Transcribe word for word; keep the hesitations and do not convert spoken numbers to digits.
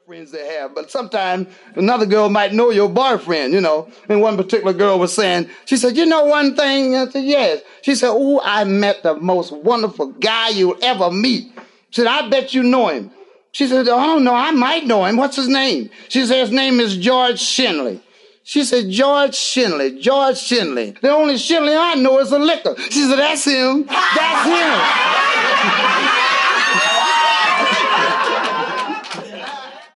friends they have, but sometimes another girl might know your boyfriend, you know. And one particular girl was saying, she said, you know one thing? I said, yes. She said, oh, I met the most wonderful guy you'll ever meet. She said, I bet you know him. She said, oh, I don't know, I might know him. What's his name? She said, his name is George Shenley. She said, George Shenley, George Shenley. The only Shenley I know is a liquor. She said, that's him. That's him.